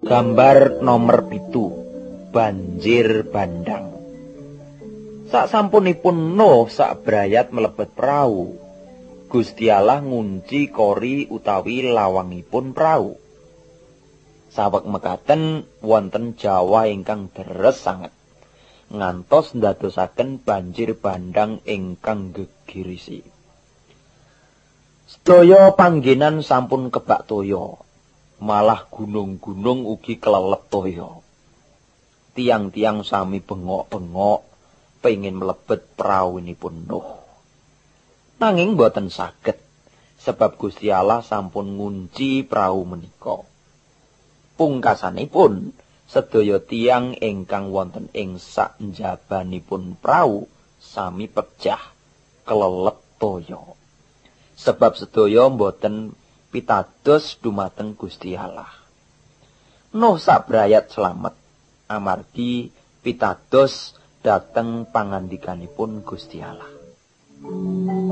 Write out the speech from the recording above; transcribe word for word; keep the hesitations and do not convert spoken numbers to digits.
Gambar nomor pitu, banjir bandang. Sak sampunipun Nuh sak brayat mlebet prau, Gusti Allah ngunci kori utawi lawangipun prau. Saweg mekaten wonten Jawa ingkang deres sanget, ngantos ndadosaken banjir bandang ingkang gegirisi. Sedaya panggenan sampun kebak toya, malah gunung-gunung ugi kelelep toya. Tiang-tiang sami bengok-bengok pengin mlebet praunipun Nuh. Nanging boten saged, sebab Gusti Allah sampun ngunci prau menika. Pungkasanipun sedaya tiang ingkang wonten ing sak njabanipun prau sami pecah kelelep toya. Sebab sedaya boten pitados dumateng Gusti Allah. Nuh sak brayat slamet amargi pitados dhateng pangandikanipun Gusti Allah.